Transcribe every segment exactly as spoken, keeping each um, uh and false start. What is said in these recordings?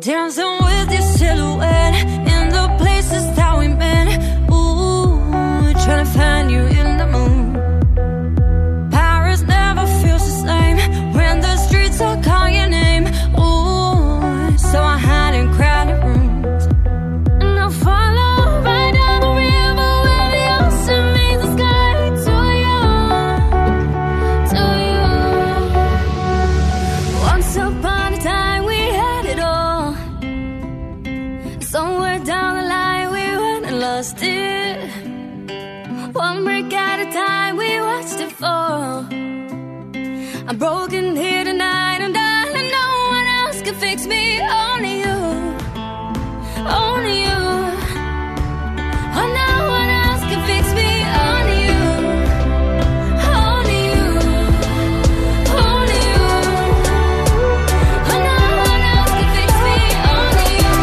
dancing with your silhouette in the places that we met. Ooh, trying to find you in the moon. Paris never feels the same when the streets all call your name. Ooh, so I hide in crowded rooms, and I follow right down the river where the ocean meets the sky. To you, to you. Once upon a time we had it all. Somewhere down the line we went and lost it. One brick at a time we watched it fall. I'm broken here tonight, and darling, no one else can fix me. Only you, only you. Oh, no one else can fix me. Only you, only you, only you. Oh, no one else can fix me. Only you.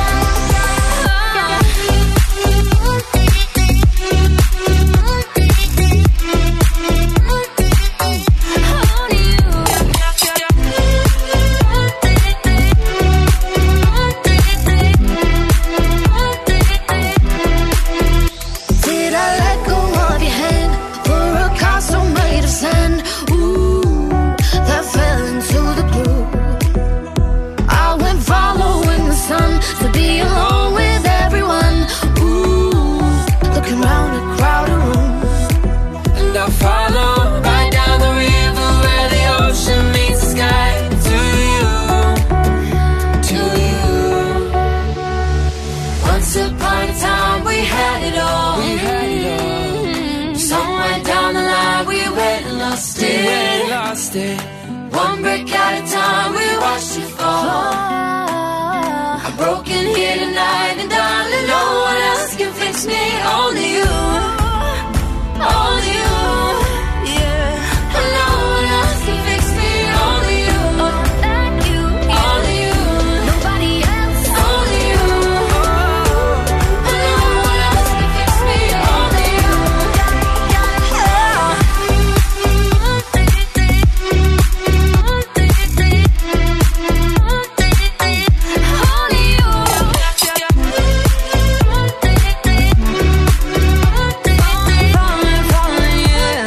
Did I let go of your hand for a castle made of sand? Ooh, that fell into the blue. I went following the sun to be alone with everyone. Ooh, looking round a crowded room, and I follow right down the river where the ocean meets the sky. To you, to you. Once upon a time we had it all. We had it all. Somewhere down the line we went and lost it. We went and lost it. One brick at a time we watched it fall. I'm broken here tonight, and darling, no one else can fix me. Only you, only you. Yeah. And no one else can fix me. Only you, only you, only you. Nobody else. Only you. And no one else can fix me. Only you. Only you. Falling, falling, yeah.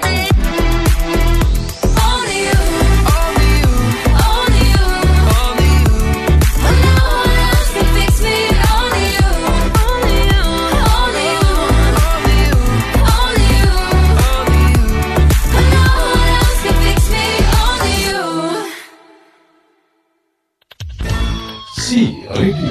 Only you, only you, only you, only you. And no one else can fix me. Only you, only you, only you, only you, only you, only you. And no one else can fix me. Only you. C Radio.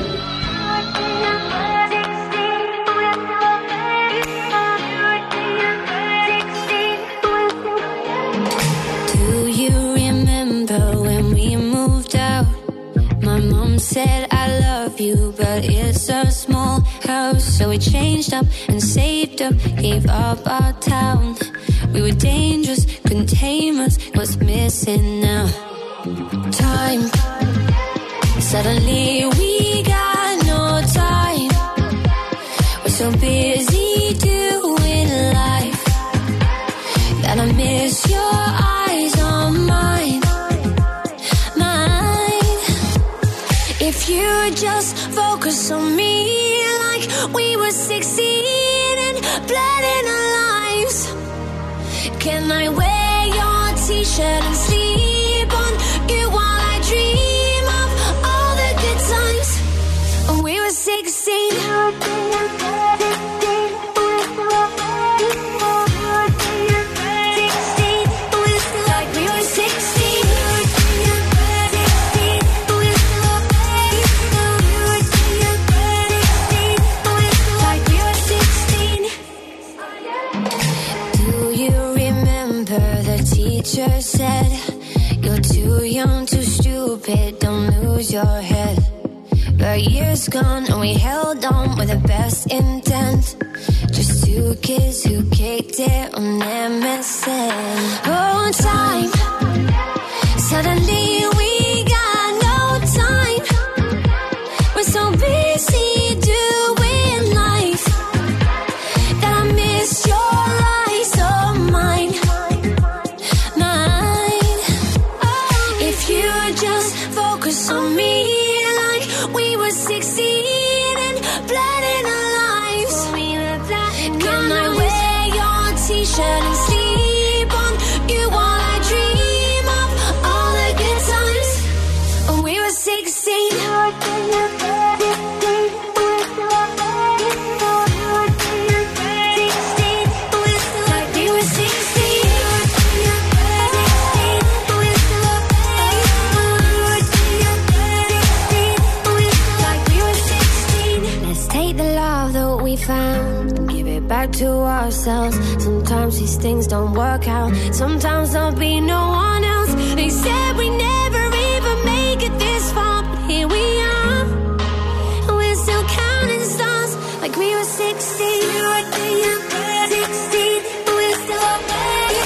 Do you remember when we moved out? My mom said I love you, but it's a small house. So we changed up and saved up, gave up our town. We were dangerous, couldn't tame us. What's missing now? Time. Suddenly we got no time. We're so busy doing life that I miss your eyes on mine, mine. If you would just focus on me like we were sixteen and planning our lives. Can I wear your t-shirt and sleep on you while I dream of all the good times when we were sixteen? Like we were sixteen. Like we were sixteen. Do you remember the teacher said, you're too young, too stupid, don't lose your head. But years gone and we held on with the best intent. Just two kids who kicked it on M S N. Oh, time. Suddenly we got no time. We're so busy doing life that I miss your eyes on mine, mine. If you just focus on me like found, give it back to ourselves. Sometimes these things don't work out, sometimes there'll be no one else. They said we never even make it this far, but here we are, and we're still counting stars like we were sixteen. We were sixteen, but we're still okay.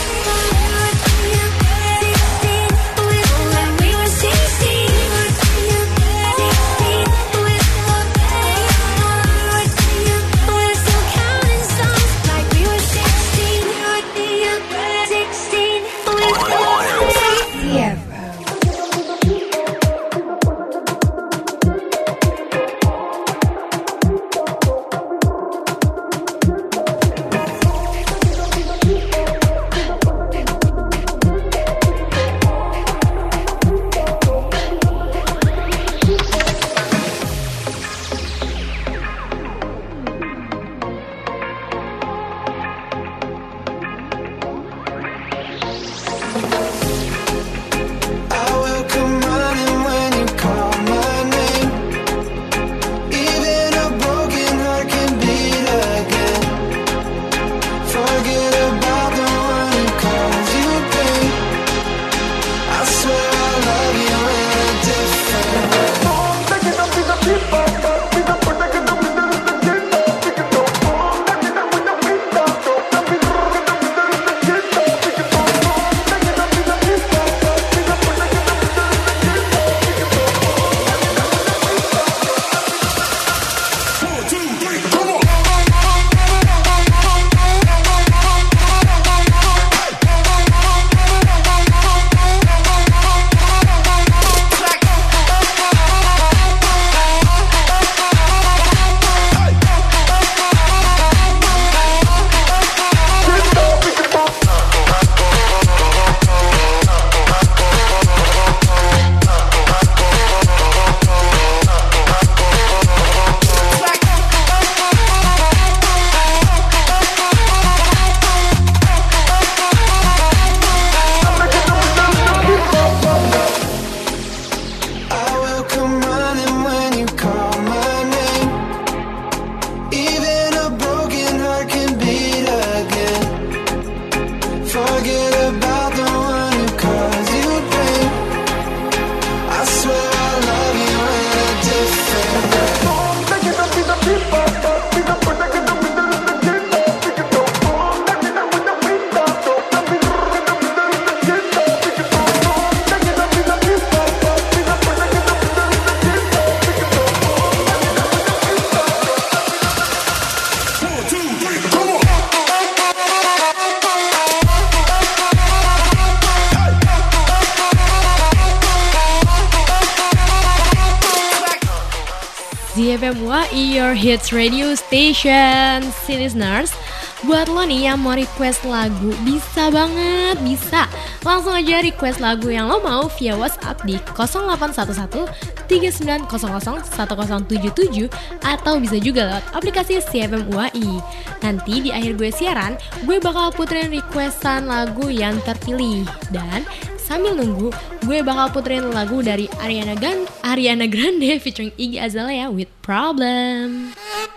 Z F M U A I, your hits radio station. Si listeners, buat lo nih yang mau request lagu, bisa banget, bisa. Langsung aja request lagu yang lo mau via WhatsApp di nol delapan satu satu tiga sembilan nol nol satu nol tujuh tujuh atau bisa juga lewat aplikasi C F M U A I. Nanti di akhir gue siaran, gue bakal puterin requestan lagu yang terpilih. Dan sambil nunggu, gue bakal puterin lagu dari Ariana Grande, Ariana Grande featuring Iggy Azalea with Problem.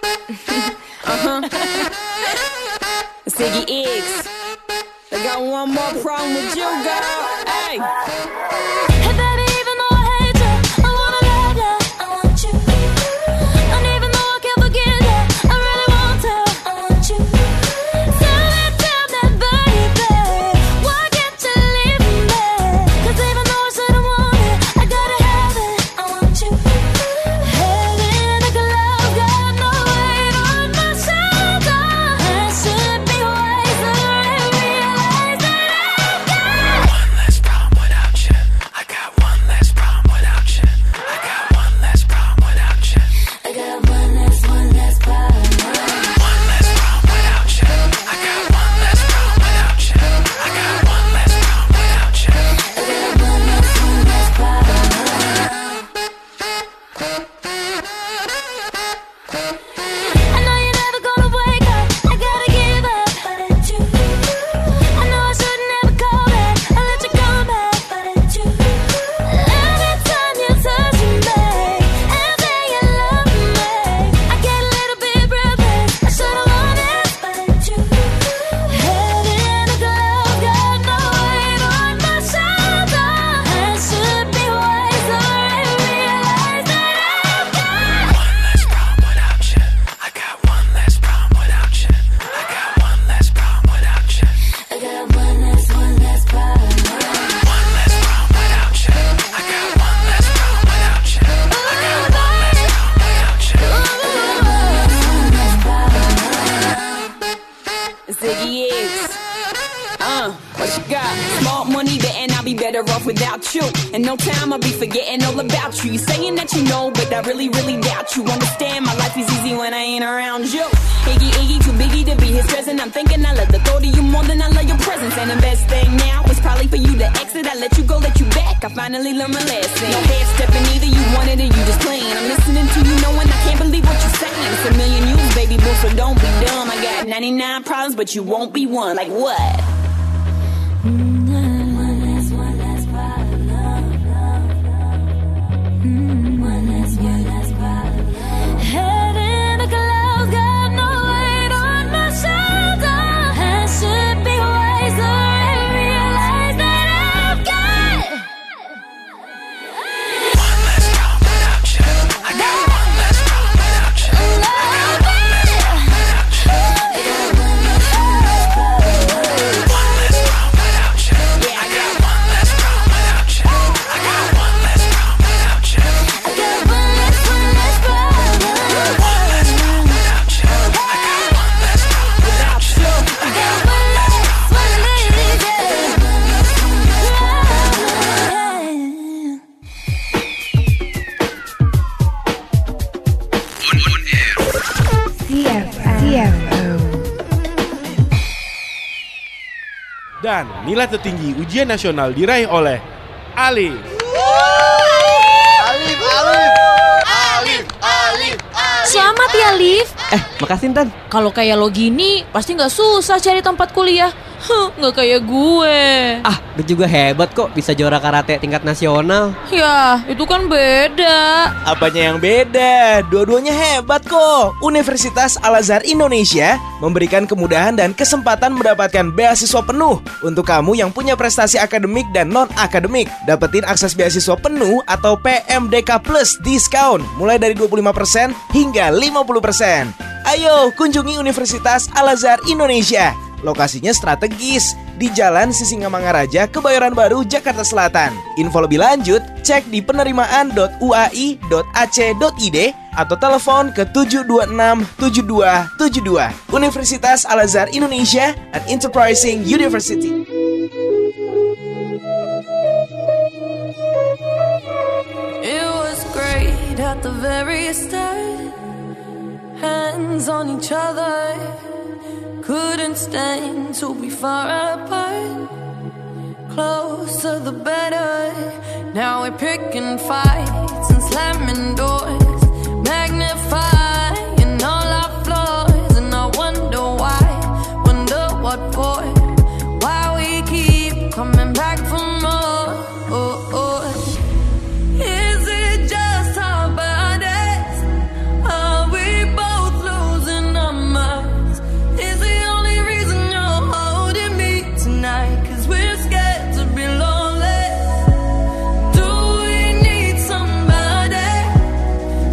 uh-huh. Ziggy X, I got one more problem with you, girl. Hey. Hey baby, even though I hate you, I wanna love you, I want you. And even though I can't forget you, I really want to, I want you. Tell me, tell me, baby, why can't you leave me? Cause even though I shouldn't want it, I gotta have it, I want you. Heaven like a love, got no weight on my shoulder. I should be wiser and realize that I've got one less problem without you. I off without you. And no time I'll be forgetting all about you. You saying that you know, but I really, really doubt you. Understand my life is easy when I ain't around you. Iggy, Iggy, too biggie to be his present. I'm thinking I love the thought of you more than I love your presence. And the best thing now is probably for you to exit. I let you go, let you back. I finally learned my lesson. No head stepping either, you wanted it, you just playing. I'm listening to you knowing I can't believe what you're saying. It's a million you, baby boo, so don't be dumb. I got ninety-nine problems, but you won't be one. Like what? Dan nilai tertinggi ujian nasional diraih oleh Alif. Alif, Alif, Alif, Alif, Alif. Selamat ya, Alif. Eh, makasih Intan. Kalau kayak lo gini, pasti nggak susah cari tempat kuliah. Huh, nggak kayak gue. Ah, lu juga hebat kok bisa juara karate tingkat nasional. Ya, itu kan beda. Apanya yang beda? Dua-duanya hebat kok. Universitas Al-Azhar Indonesia memberikan kemudahan dan kesempatan mendapatkan beasiswa penuh untuk kamu yang punya prestasi akademik dan non-akademik. Dapetin akses beasiswa penuh atau P M D K Plus diskon mulai dari dua puluh lima persen hingga lima puluh persen. Ayo kunjungi Universitas Al-Azhar Indonesia. Lokasinya strategis di Jalan Sisingamangaraja, Kebayoran Baru, Jakarta Selatan. Info lebih lanjut cek di penerimaan dot u a i dot a c dot i d atau telepon ke tujuh dua enam tujuh dua tujuh dua. Universitas Al-Azhar Indonesia, an enterprising university. It was great at the very start. Hands on each other. Couldn't stand to be far apart. Closer the better. Now we're picking fights and slamming doors, magnifying all our flaws. And I wonder why, wonder what for. Why we keep coming back for more. Oh, oh. Is it just our bodies? Are we both losing our minds? Is the only reason you're holding me tonight? Cause we're scared to be lonely. Do we need somebody?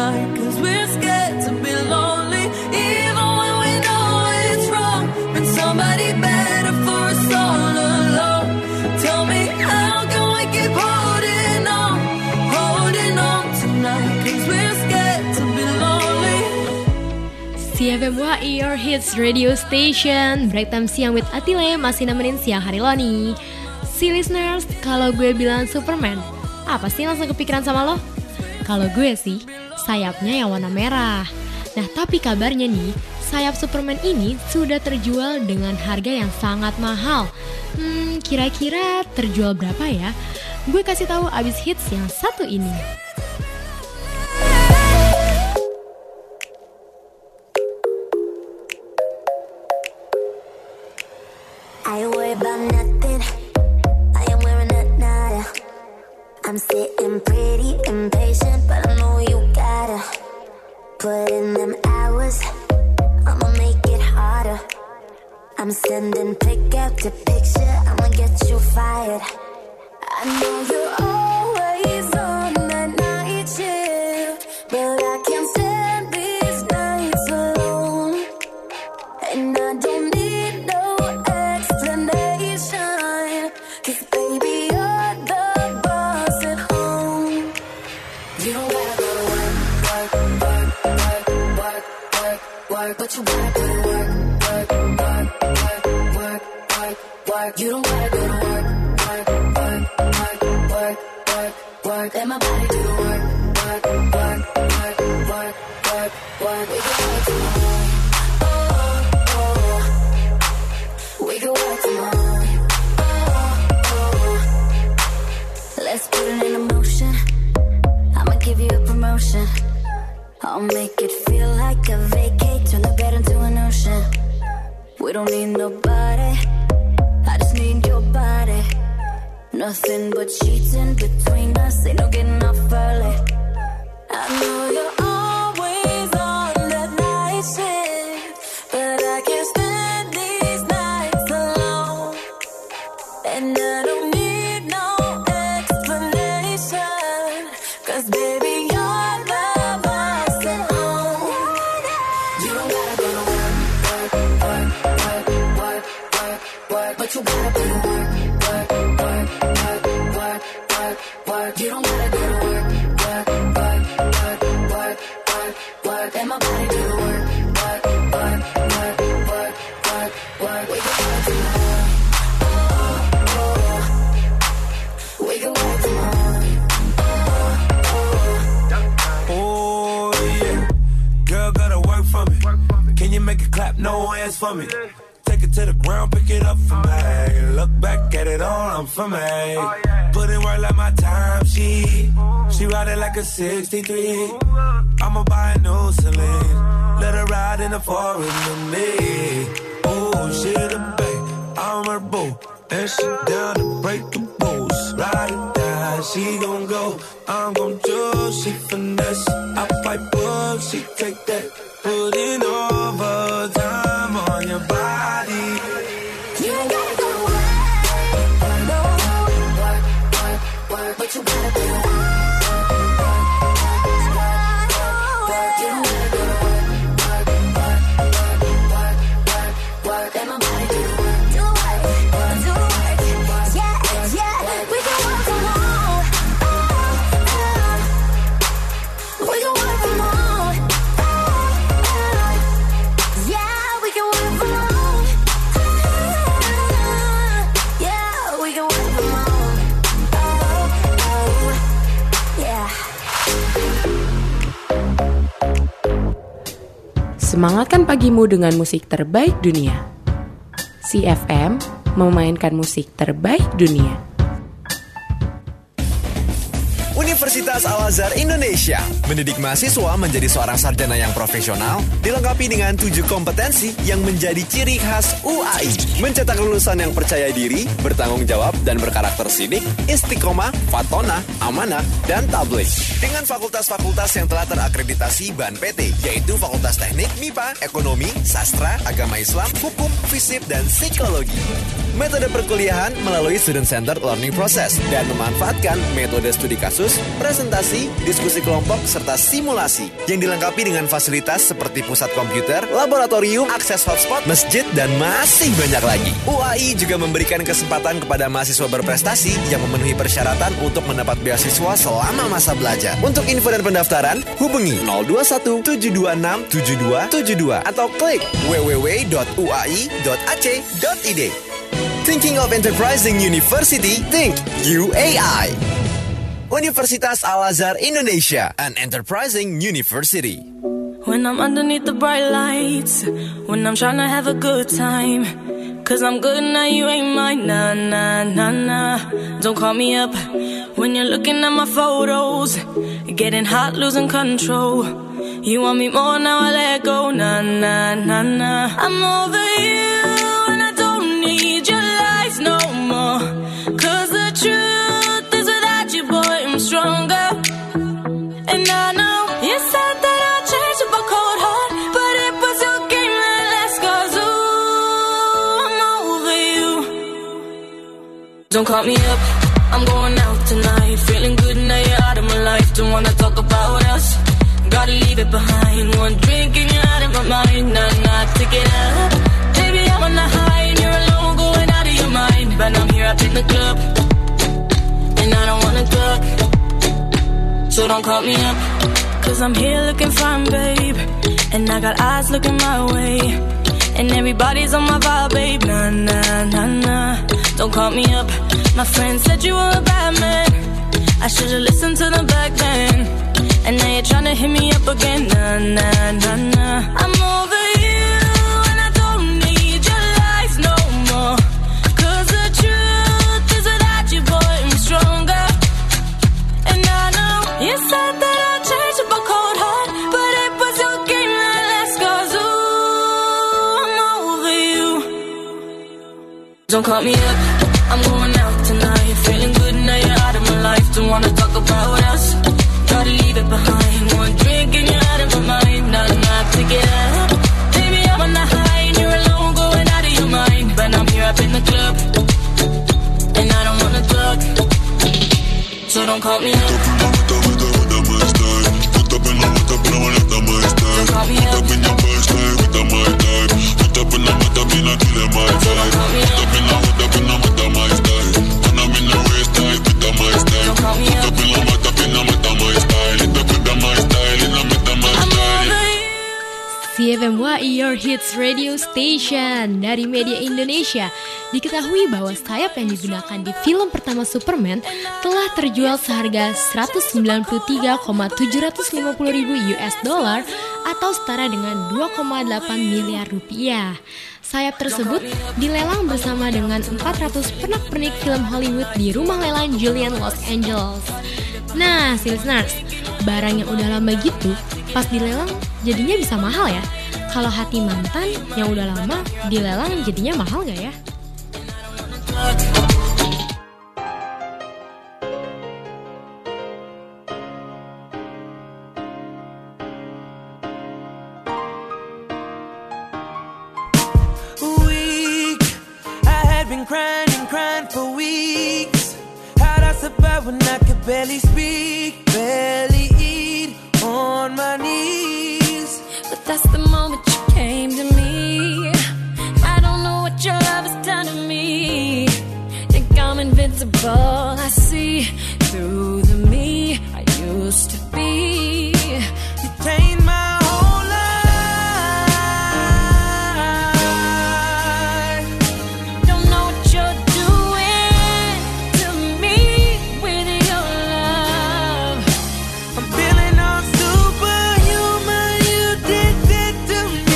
tonight, cause we're scared to be lonely, even when we know it's wrong. Been somebody better for us all along. Tell me, how can we keep holding on, holding on tonight, cause we're scared to be lonely. C F M W Your Hits Radio Station. Break time siang with Atile masih nemenin siang hari lo nih. Si listeners, kalau gue bilang Superman, apa sih langsung kepikiran sama lo? Kalau gue sih, sayapnya yang warna merah. Nah, tapi kabarnya nih, sayap Superman ini sudah terjual dengan harga yang sangat mahal. Hmm, kira-kira terjual berapa ya? Gue kasih tahu abis hits yang satu ini. I worry about nothing. I am wearing a nada. I'm sitting pretty impatient, but I know you gotta put in them hours. I'ma make it harder. I'm sending pick after picture. I'ma get you fired. I know you're always on that night shift, but I can't stand these nights alone. And I don't need no explanation, cause baby you're the boss at home. You don't gotta go to work, work, work, work, work, work, work, but you gotta go to work, work, work, work, work, work, work. You don't gotta go to work, work, work, work, work, work, work. Let my body do the work, work, work, work, work, work, work. We can work tomorrow. Oh, oh. We can work tomorrow. Oh, oh. Let's put it in motion. I'ma give you a promotion. I'll make it feel like a vacate. Turn the bed into an ocean. We don't need nobody, I just need your body. Nothing but sheets in between us, ain't no getting off early. I know you're always on that night shift, but I can't stand these nights alone. And I don't need no explanation, cause baby you're the boss at home. You don't gotta go to work, work, work, work, work, work, work, but you gotta put in work, work, work, work, work, work, work. You don't gotta go to work, work, work, work, work, work, work. Let my body do the work, work, work, work, work, work, work. We can work tomorrow. Oh, oh. We can work tomorrow. Oh, Oh yeah, girl gotta work for me. Can you make it clap? No hands for me. Take it to the ground, pick it up for me. Look back at it all, I'm for me. Put in work like my time, she She ride it like a sixty-three. I'ma buy a new Celine. Let her ride in the forest with me. Oh, she the babe, I'm her boo. And she down to break the rules. Ride or die, she gon' go, I'm gon' choose. She finesse, I fight bull, she take that. Put in overtime on your body. You ain't gotta go to work, no, work, work, work, but you gotta do it. You don't gotta go to work, work, work, work, work, work, work. Let my body do the work, do the work, do the work. Yeah, yeah, we can work from home. We can work from home. Yeah, we can work from home. Yeah, we can work from home. Oh, oh, yeah. Semangatkan pagimu dengan musik terbaik dunia. C F M memainkan musik terbaik dunia. Universitas Al-Azhar Indonesia mendidik mahasiswa menjadi seorang sarjana yang profesional, dilengkapi dengan tujuh kompetensi yang menjadi ciri khas U A I. Mencetak lulusan yang percaya diri, bertanggung jawab, dan berkarakter sidik, istiqomah, fatonah, amanah, dan tabligh. Dengan fakultas-fakultas yang telah terakreditasi B A N P T, yaitu Fakultas Teknik, M I P A, Ekonomi, Sastra, Agama Islam, Hukum, Fisip, dan Psikologi. Metode perkuliahan melalui Student Centered Learning Process dan memanfaatkan metode studi kasus presentasi, diskusi kelompok, serta simulasi yang dilengkapi dengan fasilitas seperti pusat komputer, laboratorium, akses hotspot, masjid, dan masih banyak lagi. U A I juga memberikan kesempatan kepada mahasiswa berprestasi yang memenuhi persyaratan untuk mendapat beasiswa selama masa belajar. Untuk info dan pendaftaran, hubungi nol dua satu tujuh dua enam tujuh dua tujuh dua atau klik w w w dot u a i dot a c dot i d. Thinking of enterprising university? Think U A I. Universitas Al-Azhar Indonesia, an enterprising university. When I'm underneath the bright lights, when I'm trying to have a good time, cause I'm good now, you ain't mine, nah, nah, nah, nah. Don't call me up when you're looking at my photos, getting hot, losing control. You want me more, now I let go, nah, nah, nah, nah. I'm over you and I don't need your lies no more, cause the truth is without you, boy, I'm stronger. And I know you said that I'll change up a cold heart, but it was your game that last, cause ooh, I'm over you. Don't call me up, I'm going out tonight, feeling good now you're out of my life. Don't wanna talk about us, gotta leave it behind. One drink and you're out of my mind, nah, nah, take it up. Baby, I'm on the high and you're alone, going out of your mind. But I'm here up in the club, and I don't wanna talk, so don't call me up, cause I'm here looking fine, babe, and I got eyes looking my way, and everybody's on my vibe, babe, nah, nah, nah, nah. Don't call me up, my friend said you were a bad man, I should've listened to them back then, and now you're tryna hit me up again, nah, nah, nah, nah. I'm over you and I don't need your lies no more, cause the truth is without you, boy, I'm stronger. And I know you said that I'll change up a cold heart, but it was your game that last, cause ooh, I'm over you. Don't call me up, I'm going out tonight, feeling good now you're out of my life. Don't wanna talk about us, gotta leave it behind. One drink and you're out of my mind, nah, nah, take it up. Baby, I'm on the high and you're alone, going out of your mind. But I'm here up in the club, and I don't wanna talk, so don't call me up. C F M Y, Your Hits Radio Station dari Media Indonesia. Diketahui bahwa sayap yang digunakan di film pertama Superman telah terjual seharga seratus sembilan puluh tiga juta tujuh ratus lima puluh ribu U S dollar atau setara dengan dua koma delapan miliar rupiah. Sayap tersebut dilelang bersama dengan empat ratus pernak-pernik film Hollywood di rumah lelang Julian Los Angeles. Nah, listeners, barang yang udah lama gitu pas dilelang jadinya bisa mahal ya. Kalau hati mantan yang udah lama dilelang jadinya mahal gak ya? Weak, I had been crying and crying for weeks. How'd I survive when I could barely speak, barely eat, on my knees? But that's the moment you came to me. I don't know what your love has done to me. Think I'm invincible, I see through the me I used to be. You changed my whole life. Don't know what you're doing to me with your love. I'm feeling all superhuman. You did that to me.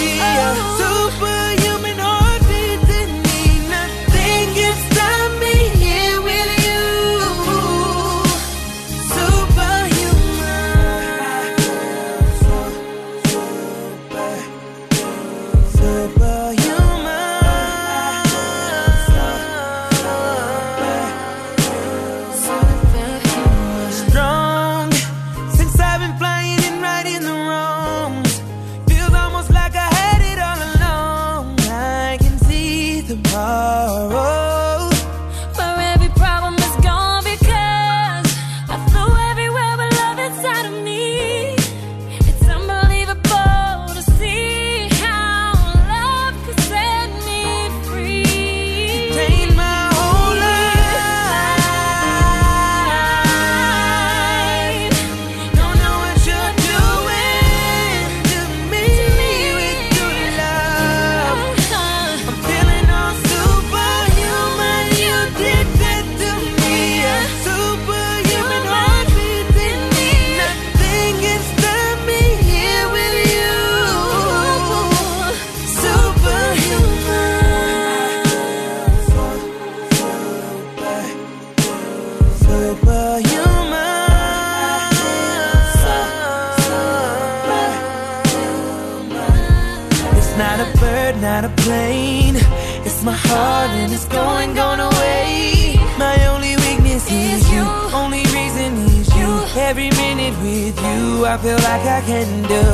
It's not a bird, not a plane. It's my heart and it's going, going away. My only weakness is you, only reason is you. Every minute with you, I feel like I can do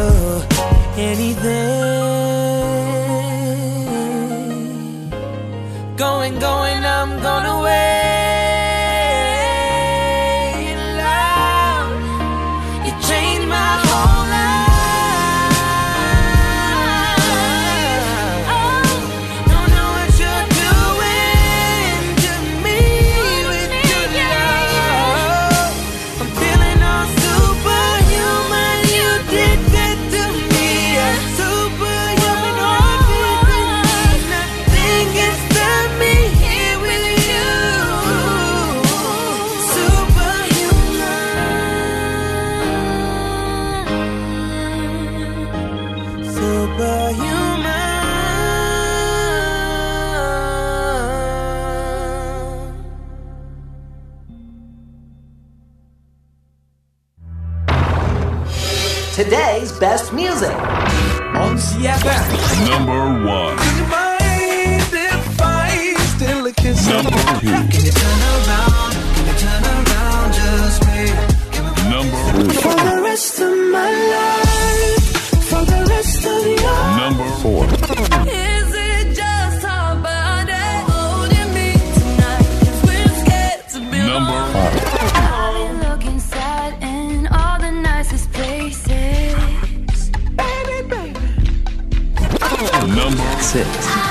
anything. Going, going, I'm going away. Love, you changed my whole life. Oh, don't know what you're doing to me with your love. I'm feeling all superhuman. You did that to me. I'm superhuman. All this and nothing can stop me here with you. Superhuman. Superhuman. Today's best music on C F M. Number one. Do you mind if I still a kiss? Number two. Can you turn around? Can you turn around just me? Number For the rest of my life, for the rest of your Number four. Is it just our body holding me tonight? 'Cause we're scared to be Number alone. five. I've been looking sad in all the nicest places. Baby, baby. Number Six.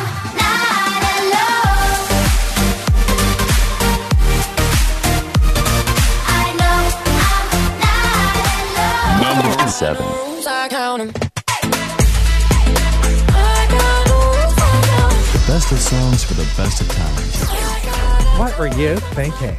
Number Seven. The best of songs for the best of times. What were you thinking?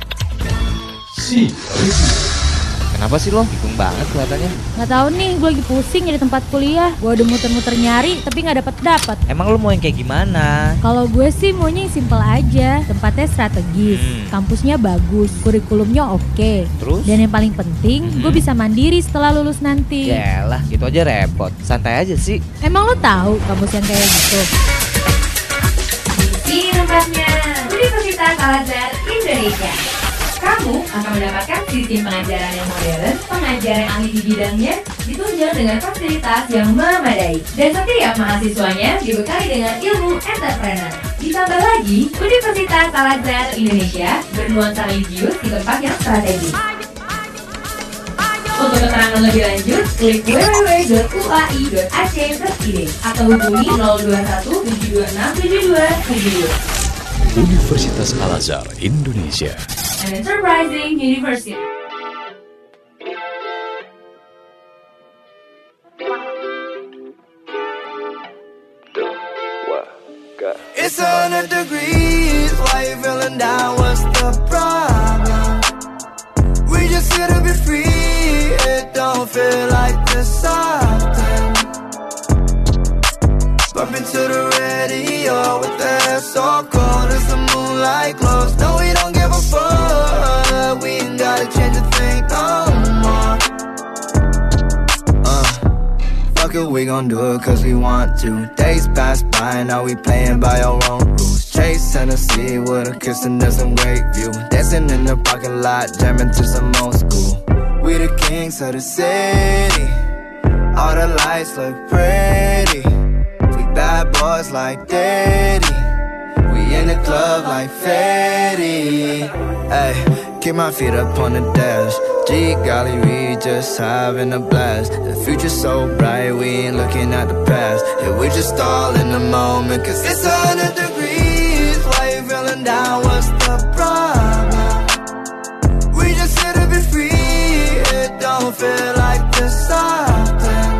Kenapa sih lo? Bingung banget kelihatannya. Nggak tahu nih, gue lagi pusing di tempat kuliah. Gue udah muter-muter nyari, tapi nggak dapet dapet. Emang lo mau yang kayak gimana? Kalau gue sih maunya yang simple aja. Tempatnya strategis, Hmm. kampusnya bagus, kurikulumnya oke. Terus? Dan yang paling penting, Hmm. gue bisa mandiri setelah lulus nanti. Yalah, itu aja repot. Santai aja sih. Emang lo tahu kampus yang kayak gitu? Di tempatnya Universitas Al-Azhar Indonesia. Kamu akan mendapatkan sistem pengajaran yang modern, pengajar yang ahli di bidangnya, ditunjang dengan fasilitas yang memadai. Dan setiap mahasiswanya dibekali dengan ilmu entrepreneur. Ditambah lagi, Universitas Al-Azhar Indonesia bernuansa religius di tempat yang strategis. Untuk keterangan lebih lanjut, klik w w w dot u a i dot a c dot i d atau hubungi nol dua satu tujuh dua enam tujuh dua tujuh dua. Universitas Al-Azhar Indonesia. An enterprising university. It's a hundred degrees. Why you feeling down? What's the problem? We just here to be free. It don't feel like this often. Bumping to the radio with the air so cold as the moonlight glows. No, we don't give a fuck. We ain't gotta change a thing no more. Uh, fuck it, we gon' do it cause we want to. Days pass by, now we playing by our own rules. Chase Tennessee with a kiss and there's some great view. Dancing in the parking lot, jamming to some old school. We the kings of the city. All the lights look pretty. We bad boys like Daddy. We in the club like Fetty. Ay, keep my feet up on the dash. G golly, we just having a blast. The future's so bright, we ain't looking at the past. Yeah, we just all in the moment, cause it's a hundred degrees. Why you feeling down? What's the problem? We just here to be free. It don't feel like this often.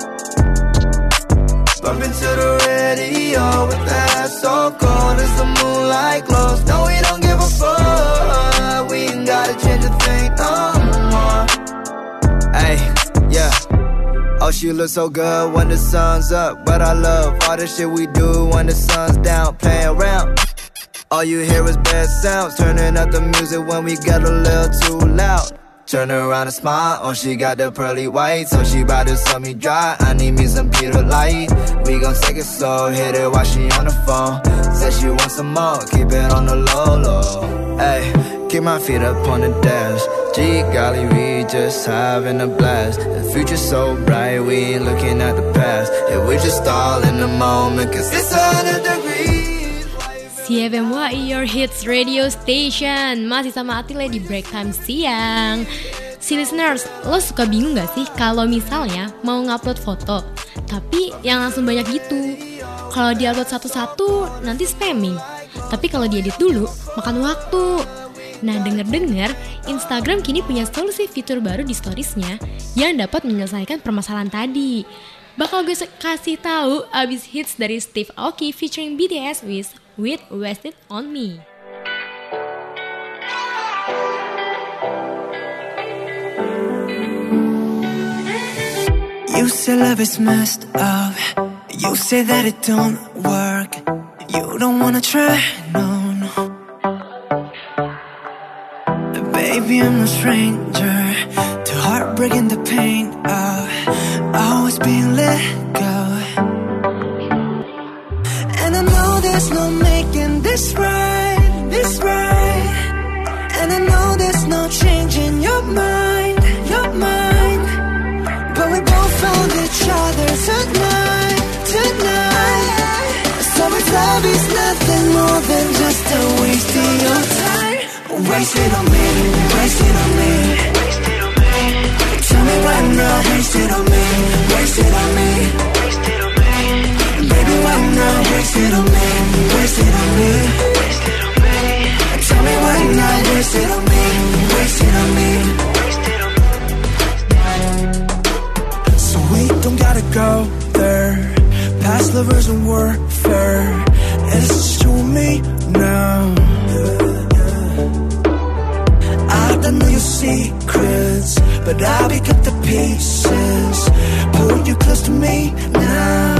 Bumping to the radio with the air so cold as the moonlight glows. No, we don't give a fuck. We ain't gotta change a thing no more. Ay, yeah. Oh, she looks so good when the sun's up. But I love all the shit we do when the sun's down. Playing around. All you hear is bad sounds. Turning up the music when we get a little too loud. Turn around and smile, oh she got the pearly white. So she bout to sell me dry, I need me some Peter Light. We gon' take it slow, hit it while she on the phone. Said she wants some more, keep it on the low, low. Ay, keep my feet up on the dash. Gee golly, we just having a blast. The future's so bright, we ain't looking at the past. Yeah, we just all in the moment, cause it's a hundred degrees. C F M Y, your hits radio station. Masih sama Atile di break time siang. Si listeners, lo suka bingung gak sih kalau misalnya mau ngupload foto, tapi yang langsung banyak gitu? Kalau diupload satu-satu, nanti spamming. Tapi kalau diedit dulu, makan waktu. Nah, denger-dengar, Instagram kini punya solusi fitur baru di storiesnya yang dapat menyelesaikan permasalahan tadi. Bakal gue kasih tahu abis hits dari Steve Aoki featuring B T S with, with Wasted On Me. You say love is messed up. You say that it don't work. You don't wanna try, no, no. But baby, I'm no stranger to heartbreak and the pain of always being let go. And I know there's no making this right, this right. And I know there's no changing your mind, your mind. But we both found each other tonight, tonight. So if love is nothing more than just a waste of your time, waste it on me, waste it on me. Tell me why not, waste it on me, waste it on me. Baby, why not, waste it on me, waste it on me. Tell me why not, waste it on me, waste it on me. We don't gotta go there. Past lovers and warfare. It's just you and me now. I don't know your secrets, but I'll pick up the pieces, pull you close to me now.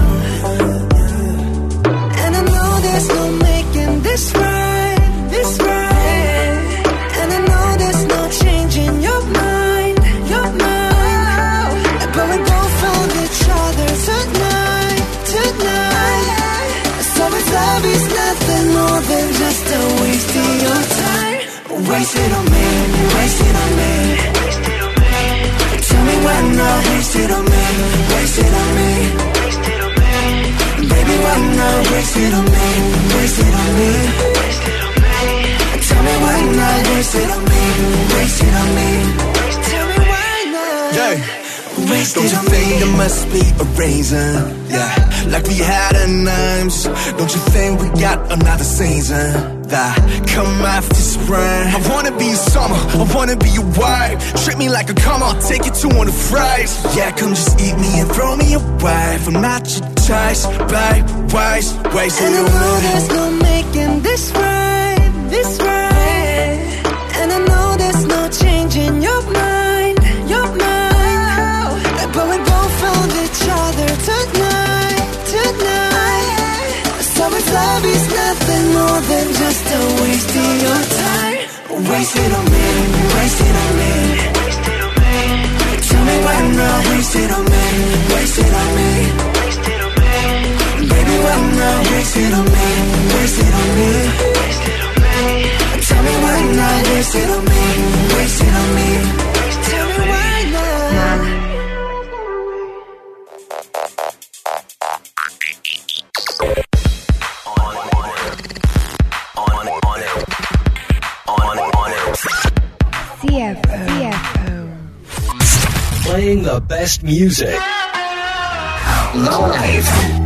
And I know there's no making this right, this right. And I know there's no changing your mind, your mind. But we both found each other tonight, tonight. So if love is nothing more than just a waste of your time, waste it on me, waste it on me. Tell me why not, waste it on me, waste it on me. Baby, why not, waste it on me, waste it on me. Tell me why not, waste it on me, waste it on me. Tell me why not. Yeah. Don't you think there must be a reason? Yeah, like we had a names. Don't you think we got another season that come after spring? I wanna be your summer, I wanna be your wife. Treat me like a come on, take you to one of the fries. Yeah, come just eat me and throw me away. I'm not your choice, babe, waste, waste And I know there's no making this right, this right. And I know there's no changing your mind, your mind. But we both found each other tonight, tonight. So if love is nothing more than just a waste of your time, waste it on me, waste it on me. Tell me why not, waste it on me, waste it on me. Baby, why not, waste it on me, waste it on me. Tell me why not, waste it on me, waste it on me. Tell me why not. C F O. Playing the best music live.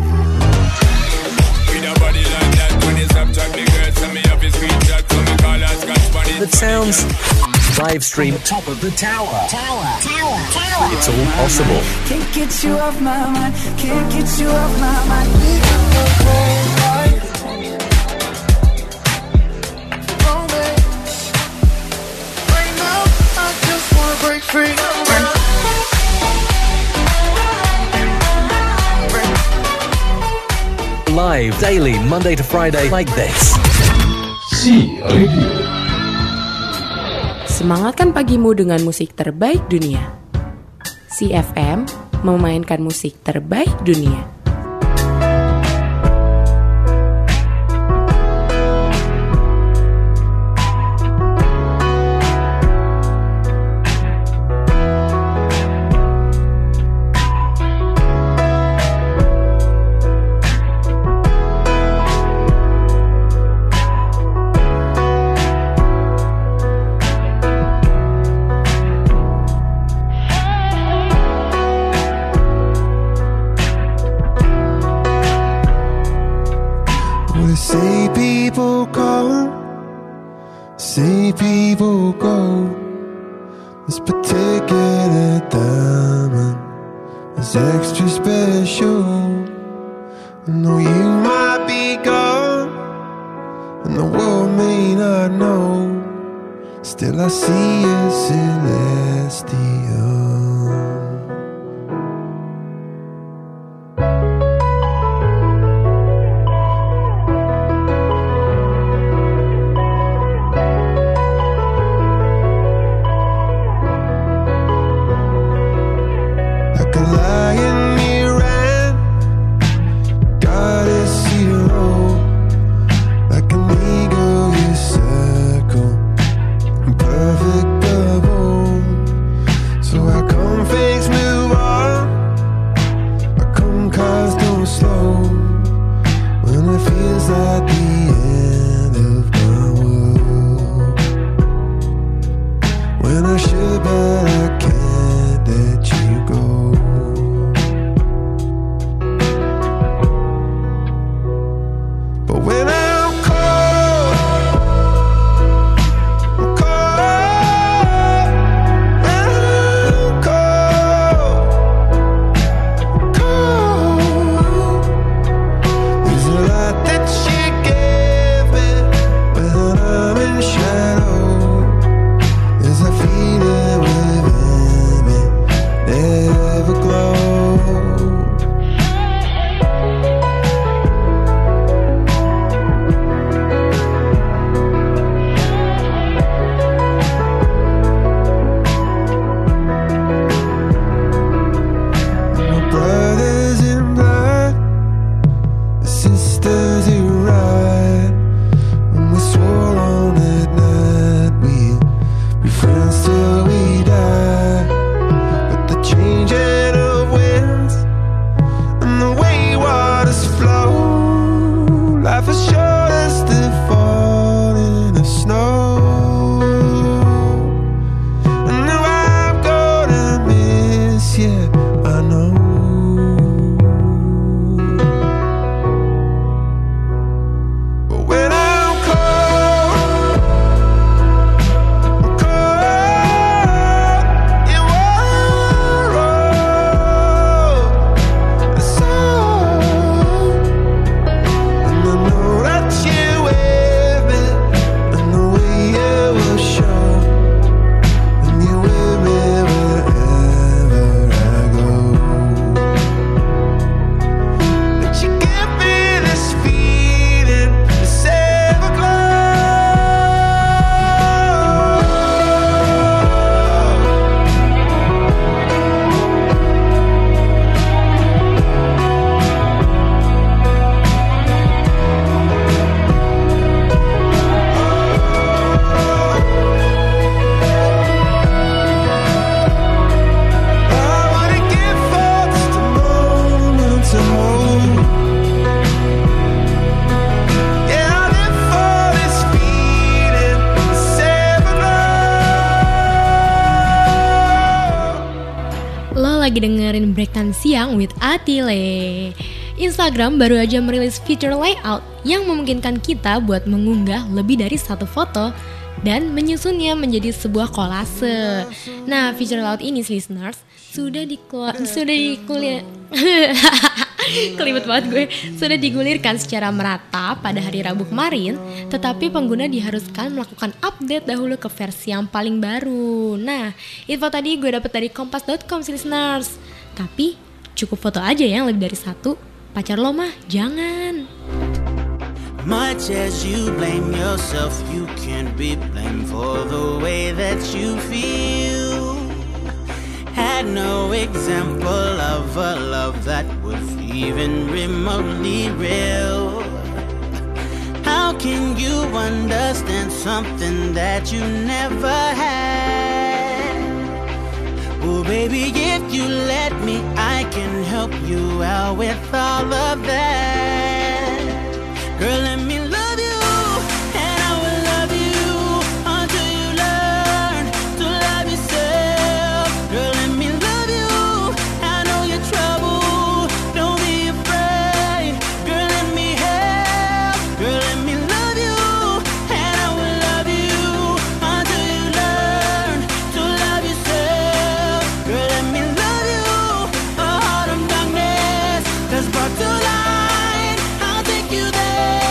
That sounds live stream top of the tower. Tower, tower, tower. It's all possible. Can't get you off my mind, can't get you off my mind. Right now, I just wanna break free. Live daily, Monday to Friday, like this. C Radio. Semangatkan pagimu dengan musik terbaik dunia. C F M memainkan musik terbaik dunia. Say people come, say people go. This particular diamond is extra special. I know you might be gone, and the world may not know. Still I see a celestial. lagi dengerin Breakdance Siang with Atile. Instagram baru aja merilis feature layout yang memungkinkan kita buat mengunggah lebih dari satu foto dan menyusunnya menjadi sebuah kolase. Nah, feature layout ini, listeners, sudah dikeluar, sudah dikuliah, kelibet banget gue, sudah digulirkan secara merata pada hari Rabu kemarin, tetapi pengguna diharuskan melakukan update dahulu ke versi yang paling baru. Nah, info tadi gue dapet dari kompas dot com, listeners. Tapi cukup foto aja ya yang lebih dari satu. Pacar lo mah jangan. Much as you blame yourself, you can't be blamed for the way that you feel. Had no example of a love that was even remotely real. How can you understand something that you never had? Oh baby, if you let me, I can help you out with all of that. Girl, let me love you, and I will love you until you learn to love yourself. Girl, let me love you, I know your trouble, don't be afraid. Girl, let me help, girl, that's brought to light. I'll take you there.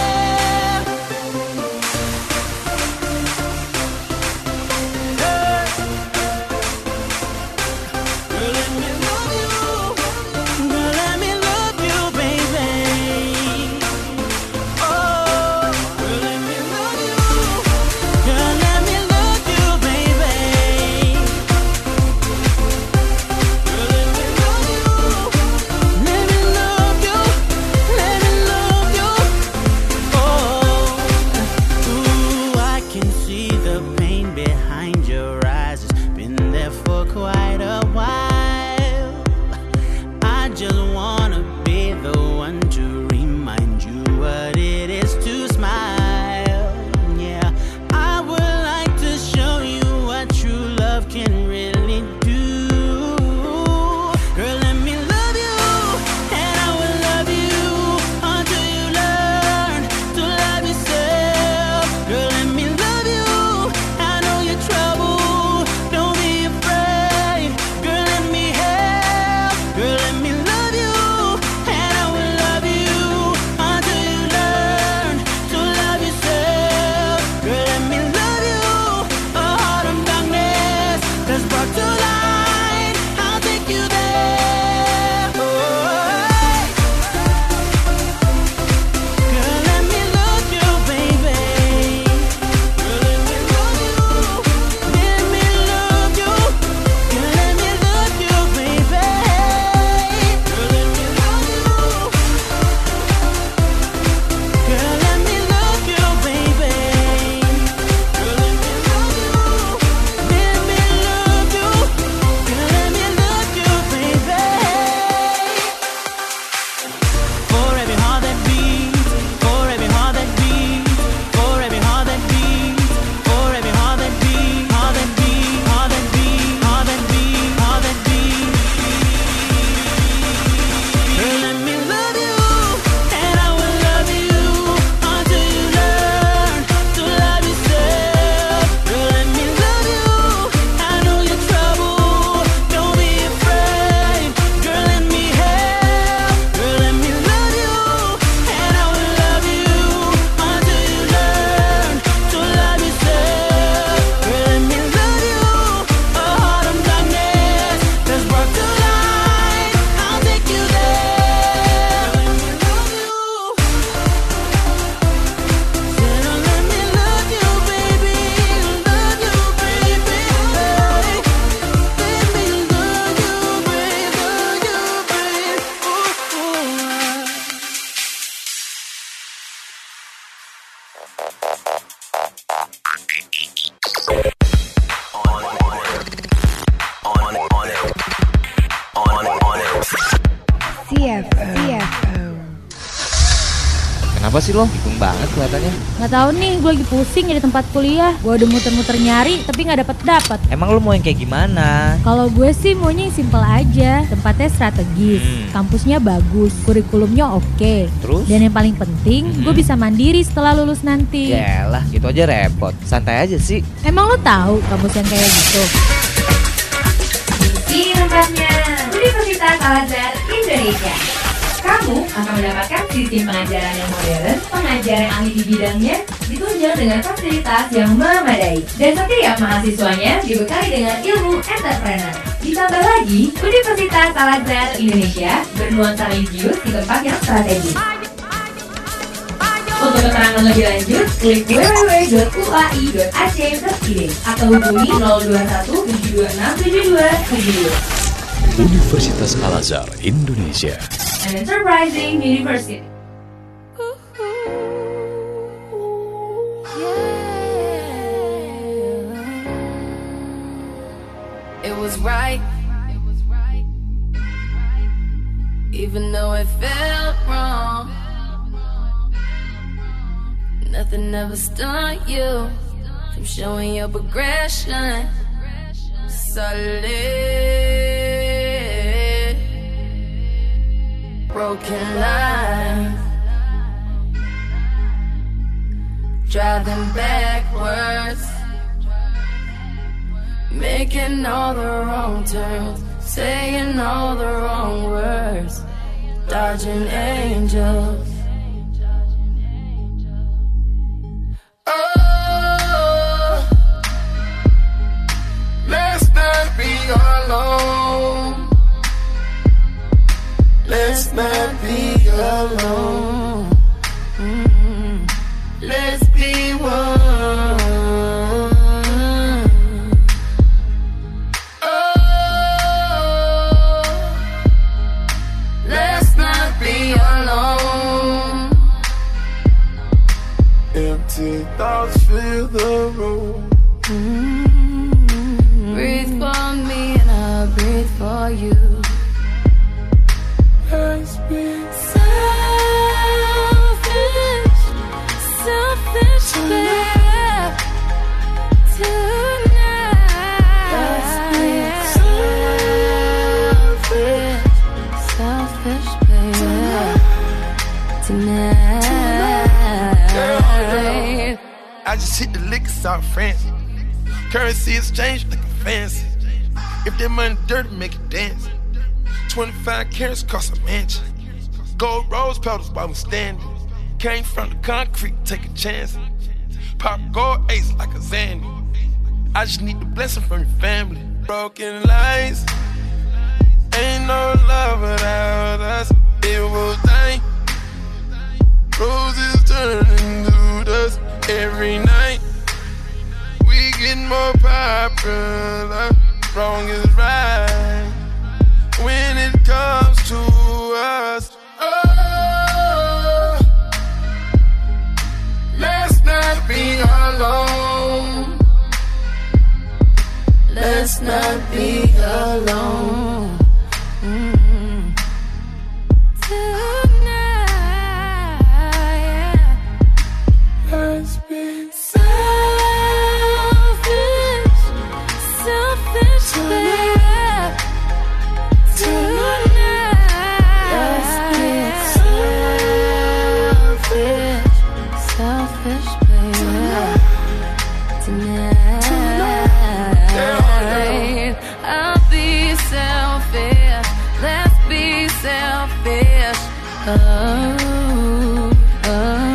Kenapa sih lo? Bingung banget kelihatannya. Nggak tahu nih, gue lagi pusing di tempat kuliah. Gue udah muter-muter nyari, tapi nggak dapet dapet. Emang lo mau yang kayak gimana? Kalau gue sih maunya yang simple aja. Tempatnya strategis, hmm. kampusnya bagus, kurikulumnya oke. Terus? Dan yang paling penting, hmm. gue bisa mandiri setelah lulus nanti. Yalah, gitu aja repot. Santai aja sih. Emang lo tahu kampus yang kayak gitu? Di tempatnya Universitas Al-Azhar Indonesia. Kamu akan mendapatkan sistem pengajaran yang modern, pengajar yang ahli di bidangnya, ditunjang dengan fasilitas yang memadai. Dan setiap mahasiswanya dibekali dengan ilmu entrepreneur. Ditambah lagi, Universitas Al-Azhar Indonesia bernuansa religius di tempat yang strategis. Untuk keterangan lebih lanjut, klik w w w dot u a i dot a c dot i d atau hubungi nol dua satu tujuh dua enam tujuh dua tujuh dua. Universitas Al-Azhar Indonesia. An enterprising university. It was right, even though it felt wrong. Nothing ever stopped you from showing your progression. Solid. Broken line, driving backwards, making all the wrong turns, saying all the wrong words. dodging angels. Oh, let's not be alone. Let's not be alone. Mm-hmm. Let's be one. Empty thoughts fill the room. Mm-hmm. Breathe for me and I'll breathe for you. Let's be selfish, selfish, babe. Tonight. Let's be selfish, selfish, babe. Tonight. I just hit the liquor store, France. Currency exchange looking fancy. If that money dirty, make it dance. twenty-five carats cost a mansion. Gold rose petals while we standing. Came from the concrete, take a chance. Pop gold ace like a Zandy. I just need the blessing from your family. Broken lights. Ain't no love without us. It will die. Roses turning to dust every night. We get more popular. Wrong is right when it comes to us. Oh, let's not be alone. Let's not be alone. Mm-hmm. Let's be selfish, selfish, babe. Tonight. Let's be selfish, selfish, babe. Tonight. I'll be selfish. Let's be selfish. Oh, oh.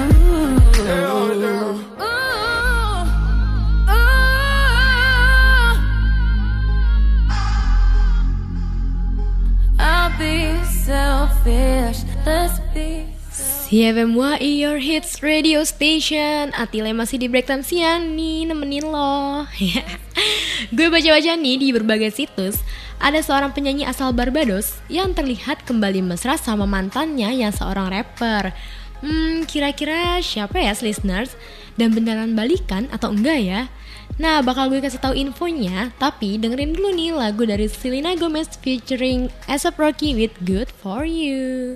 Selfish, let's be C F M W I Your Hits Radio Station. Atile masih di break time siang nih, nemenin lo. Gue baca-baca nih di berbagai situs, ada seorang penyanyi asal Barbados yang terlihat kembali mesra sama mantannya yang seorang rapper. Hmm, kira-kira siapa ya, listeners? Dan beneran balikan atau enggak ya? Nah, bakal gue kasih tahu infonya, tapi dengerin dulu nih lagu dari Selena Gomez featuring A$AP Rocky with Good For You.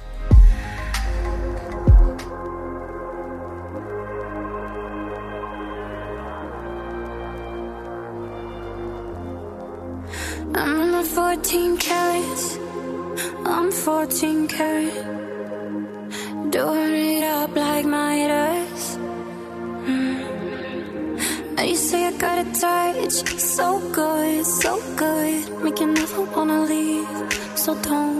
I'm in my fourteen carats, I'm fourteen carat, doing it up like Midas. mm. You say I got a touch, so good, so good, make you never wanna leave. So don't,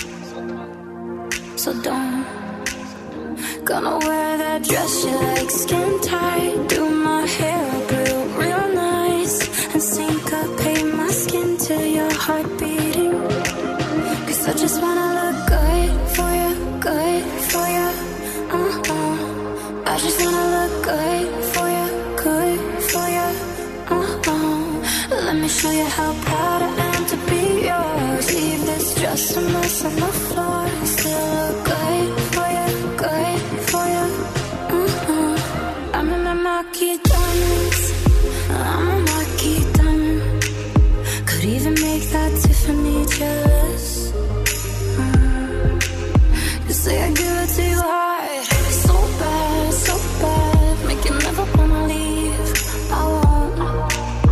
so don't. Gonna wear that dress you like, skin tight, do my hair up real, real nice, and syncopate my skin till your heart beating. Cause I just wanna look good for you, good for you. Uh-uh. I just wanna look good for you, good for you. Uh-uh. Let me show you how proud I am to be yours. Leave this dress a mess on the floor. Still look good for you, good for you. Uh-uh. I'm in my marquee diamonds, I'm a marquee diamond. Could even make that Tiffany jealous. Mm. You say I give it to you hard, so bad, so bad, make you never wanna leave. I won't,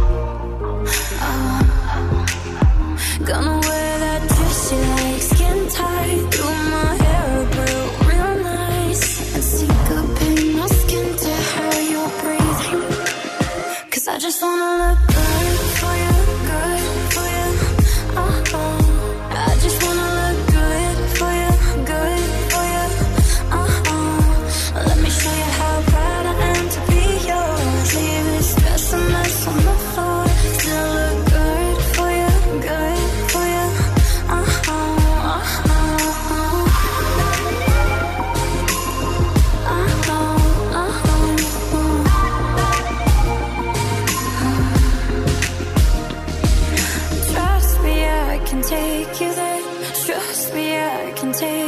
I won't. Gonna wear that dress you like, skin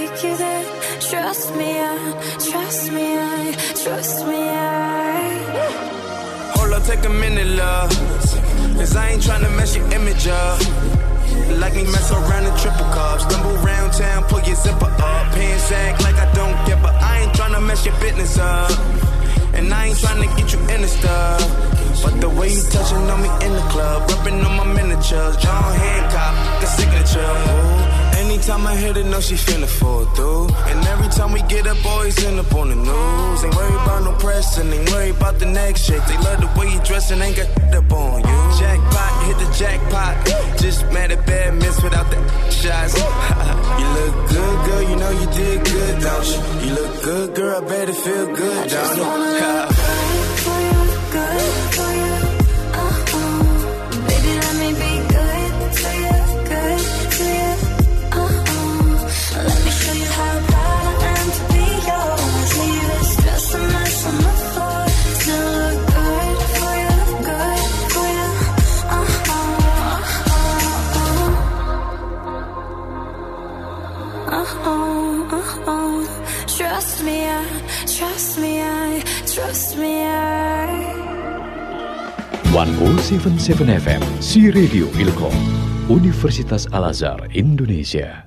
take you there. Trust me, I, trust me, I, trust me, I. Hold up, take a minute, love. Cause I ain't tryna mess your image up. Like me mess around in triple cups. Stumble around town, pull your zipper up. Pants act like I don't give a. I ain't tryna mess your business up. And I ain't tryna get you in the stuff. But the way you touching on me in the club, rubbing on my miniatures, John Hancock, the signature. Ooh. Anytime I hit it, know she finna fall through. And every time we get up, always end up on the news. Ain't worried about no press and ain't worried about the next shit. They love the way you dress and ain't got up on you. Jackpot, hit the jackpot. Just mad at bad miss without the shots. You look good, girl, you know you did good, don't you? You look good, girl, I bet it feel good, don't you? For you, good for you, uh-uh. Baby, let me be good to you, good to you, uh-uh. Let me show you how bad I am to be yours. Leave this dress a mess on the floor. Still look good for you, good for you, uh-uh, uh-uh, uh-uh, uh-uh. Trust me, I, trust me, I, trust me, I. seratus tujuh puluh tujuh F M, Si Radio Ilkom, Universitas Al-Azhar Indonesia.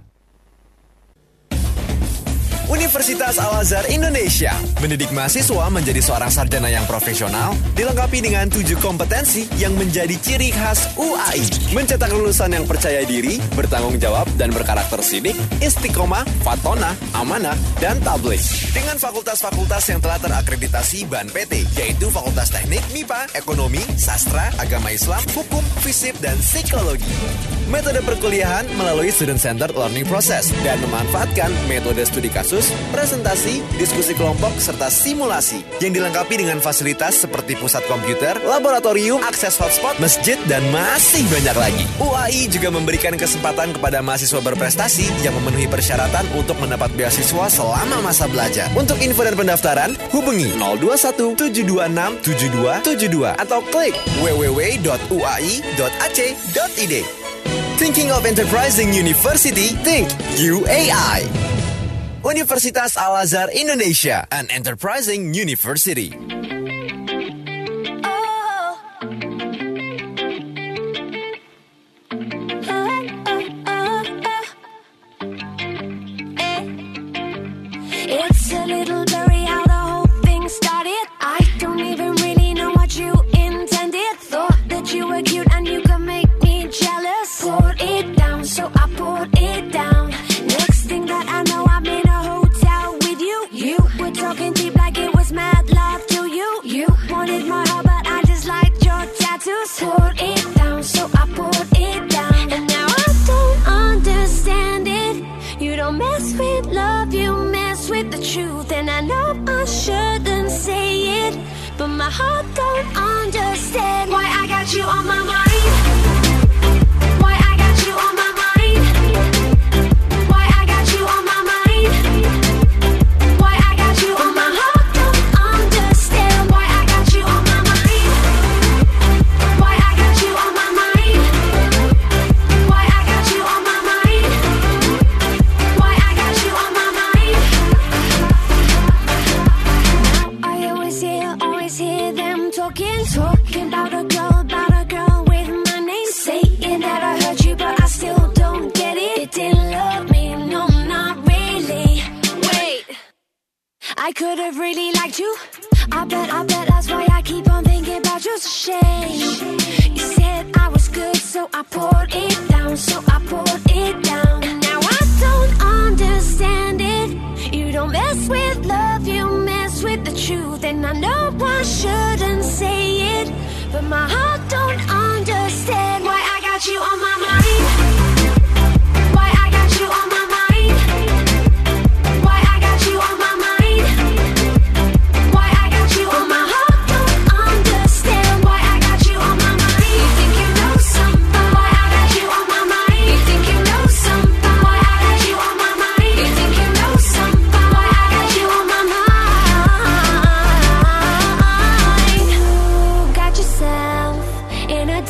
Universitas Al-Azhar Indonesia mendidik mahasiswa menjadi seorang sarjana yang profesional, dilengkapi dengan tujuh kompetensi yang menjadi ciri khas U A I. Mencetak lulusan yang percaya diri, bertanggung jawab, dan berkarakter sidik, istiqomah, fatona, amanah, dan tabligh. Dengan fakultas-fakultas yang telah terakreditasi B A N P T, yaitu Fakultas Teknik, M I P A, Ekonomi, Sastra, Agama Islam, Hukum, Fisip, dan Psikologi. Metode perkuliahan melalui student-centered learning process dan memanfaatkan metode studi kasus, presentasi, diskusi kelompok, serta simulasi yang dilengkapi dengan fasilitas seperti pusat komputer, laboratorium, akses hotspot, masjid, dan masih banyak lagi. U A I juga memberikan kesempatan kepada mahasiswa berprestasi yang memenuhi persyaratan untuk mendapat beasiswa selama masa belajar. Untuk info dan pendaftaran, hubungi nol dua satu tujuh dua enam tujuh dua tujuh dua atau klik w w w dot u a i dot a c dot i d. Thinking of Enterprising University? Think U A I. Universitas Al-Azhar Indonesia, an enterprising university. It's a little blurry how the whole thing started. I don't even really know what you intended. Thought that you were cute and you could make me jealous. Poured it down, so I poured it down. Next thing that I know, I'm in a hotel with you. You were talking deep like it was mad love to you. You wanted my heart, but I just liked your tattoos. Poured it down, so I poured it down. And now I don't understand it. You don't mess with love, you mess with the truth. And I know I shouldn't say it, but my heart don't understand why I got you on my mind. Why I got you on my mind. Why I got you on my mind. Why I got you on my heart don't understand why I got you on my mind. Why I got you on my mind. Why I got you on my mind. Why I got you on my mind. Now I always hear, always hear them talking, talking about a girl, about a girl with my name, saying that I hurt you, but I still don't get it. It didn't love me, no, not really. Wait, I could have really liked you. I bet, I bet that's why I keep on thinking about you. It's a shame. You said I was good, so I poured it down, so I poured it down. And now I don't understand it. You don't mess with love, you mess with the truth. And I know I shouldn't say it, but my heart don't understand why I got you on my mind. Why I got you on my mind. Why I got you on my mind. Why I got you on my heart don't understand why I got you on my mind. You think you know something? Why I got you on my mind. You think you know something? Why I got you on my mind. You think you know something? Why I got you on my mind. You got yourself in a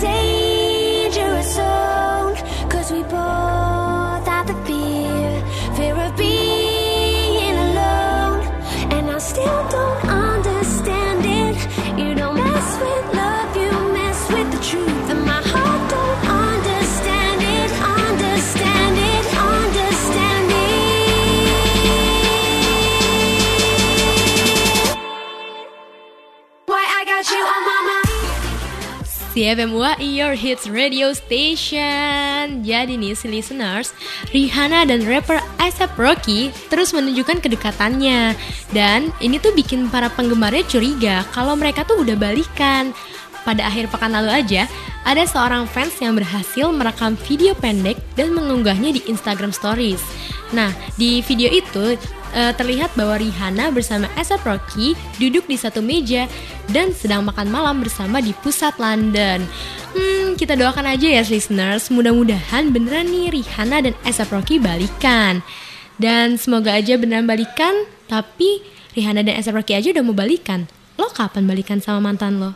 C F M U A I, your hits radio station. Jadi nih si listeners, Rihanna dan rapper A$AP Rocky terus menunjukkan kedekatannya. Dan ini tuh bikin para penggemarnya curiga kalau mereka tuh udah balikan. Pada akhir pekan lalu aja, ada seorang fans yang berhasil merekam video pendek dan mengunggahnya di Instagram Stories. Nah, di video itu uh, terlihat bahwa Rihanna bersama A$AP Rocky duduk di satu meja dan sedang makan malam bersama di pusat London. Hmm, kita doakan aja ya listeners, mudah-mudahan beneran nih Rihanna dan A$AP Rocky balikan. Dan semoga aja beneran balikan, tapi Rihanna dan A$AP Rocky aja udah mau balikan. Lo kapan balikan sama mantan lo?